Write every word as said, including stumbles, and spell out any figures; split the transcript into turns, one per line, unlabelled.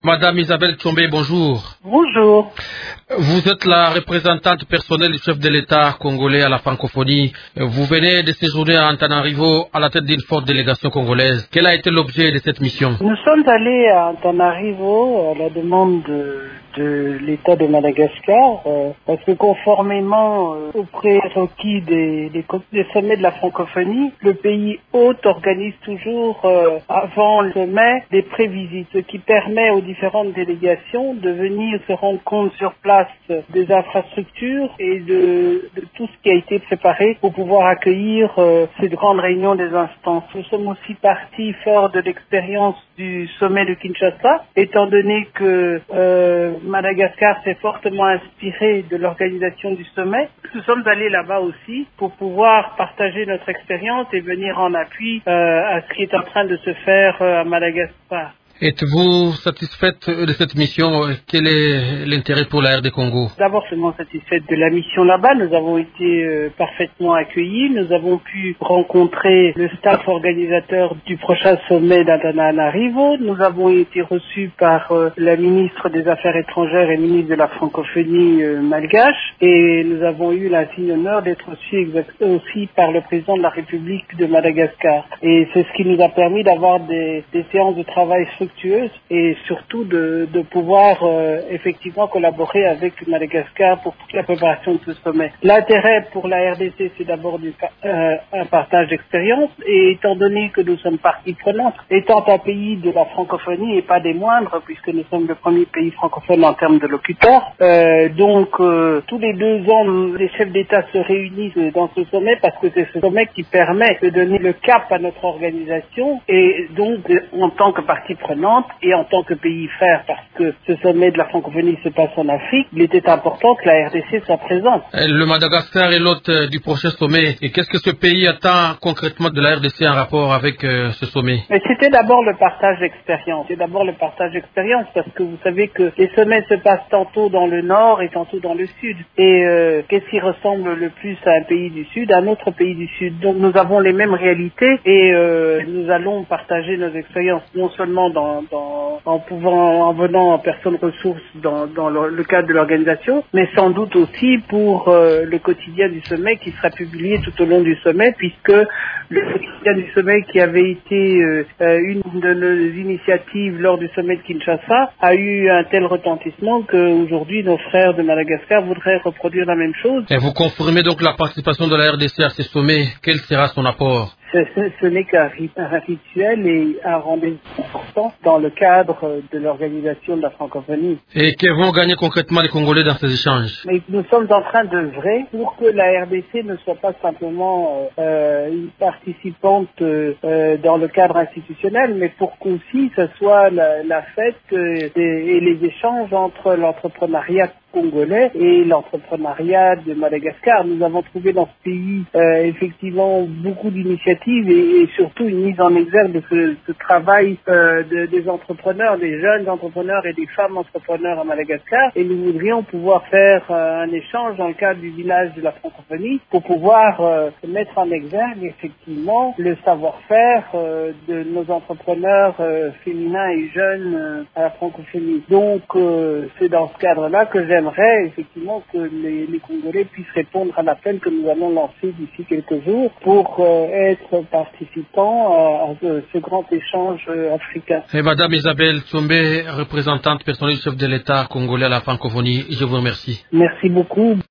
Madame Isabelle Tchombé, bonjour.
Bonjour.
Vous êtes la représentante personnelle du chef de l'État congolais à la francophonie. Vous venez de séjourner à Antananarivo à la tête d'une forte délégation congolaise. Quel a été l'objet de cette mission?
Nous sommes allés à Antananarivo à la demande de, de l'État de Madagascar euh, parce que conformément euh, aux prérequis des, des, des sommets de la francophonie, le pays hôte organise toujours euh, avant le sommet des prévisites, ce qui permet aux différentes délégations de venir se rendre compte sur place des infrastructures et de, de tout ce qui a été préparé pour pouvoir accueillir euh, cette grande réunion des instances. Nous sommes aussi partis fort de l'expérience du sommet de Kinshasa, étant donné que euh, Madagascar s'est fortement inspiré de l'organisation du sommet. Nous sommes allés là-bas aussi pour pouvoir partager notre expérience et venir en appui euh, à ce qui est en train de se faire euh, à Madagascar.
Êtes-vous satisfaite de cette mission? Quel est l'intérêt pour la R D Congo?
D'abord, seulement satisfaite de la mission là-bas. Nous avons été euh, parfaitement accueillis. Nous avons pu rencontrer le staff organisateur du prochain sommet d'Antananarivo. Nous avons été reçus par euh, la ministre des Affaires étrangères et ministre de la francophonie euh, malgache. Et nous avons eu l'insigne honneur d'être reçus aussi par le président de la République de Madagascar. Et c'est ce qui nous a permis d'avoir des, des séances de travail structurées et surtout de, de pouvoir euh, effectivement collaborer avec Madagascar pour toute la préparation de ce sommet. L'intérêt pour la R D C, c'est d'abord du, euh, un partage d'expérience, et étant donné que nous sommes partie prenante, étant un pays de la francophonie et pas des moindres, puisque nous sommes le premier pays francophone en termes de locuteurs, euh, donc euh, tous les deux ans, les chefs d'État se réunissent dans ce sommet parce que c'est ce sommet qui permet de donner le cap à notre organisation, et donc en tant que partie prenante et en tant que pays frère, parce que ce sommet de la francophonie se passe en Afrique, il était important que la R D C soit présente.
Le Madagascar est l'hôte du prochain sommet. Et qu'est-ce que ce pays attend concrètement de la R D C en rapport avec euh, ce sommet?
Mais c'était d'abord le partage d'expérience. C'est d'abord le partage d'expérience parce que vous savez que les sommets se passent tantôt dans le nord et tantôt dans le sud. Et euh, qu'est-ce qui ressemble le plus à un pays du sud, à un autre pays du sud? Donc nous avons les mêmes réalités et euh, nous allons partager nos expériences non seulement dans Dans, en pouvant, en venant en personne ressource dans, dans le, le cadre de l'organisation, mais sans doute aussi pour euh, le quotidien du sommet qui sera publié tout au long du sommet, puisque le quotidien du sommet qui avait été euh, une de nos initiatives lors du sommet de Kinshasa a eu un tel retentissement qu'aujourd'hui nos frères de Madagascar voudraient reproduire la même chose.
Et vous confirmez donc la participation de la R D C à ces sommets. Quel sera son apport?
Ce, ce, ce n'est qu'un un rituel et un rendez-vous important dans le cadre de l'organisation de la francophonie.
Et que vont gagner concrètement les Congolais dans ces échanges?
Mais nous sommes en train d'œuvrer pour que la R D C ne soit pas simplement euh, une participante euh, dans le cadre institutionnel, mais pour qu'aussi ce soit la, la fête euh, et les échanges entre l'entrepreneuriat congolais et l'entrepreneuriat de Madagascar. Nous avons trouvé dans ce pays euh, effectivement beaucoup d'initiatives et, et surtout une mise en exergue de ce, ce travail euh, de, des entrepreneurs, des jeunes entrepreneurs et des femmes entrepreneurs à Madagascar, et nous voudrions pouvoir faire euh, un échange dans le cadre du village de la francophonie pour pouvoir euh, mettre en exergue effectivement le savoir-faire euh, de nos entrepreneurs euh, féminins et jeunes euh, à la francophonie. Donc euh, c'est dans ce cadre-là que j'aime J'aimerais effectivement que les, les Congolais puissent répondre à l'appel que nous allons lancer d'ici quelques jours pour euh, être participants à, à ce, ce grand échange euh, africain.
Et Madame Isabelle Tchombé, représentante personnelle du chef de l'État congolais à la francophonie, je vous remercie.
Merci beaucoup.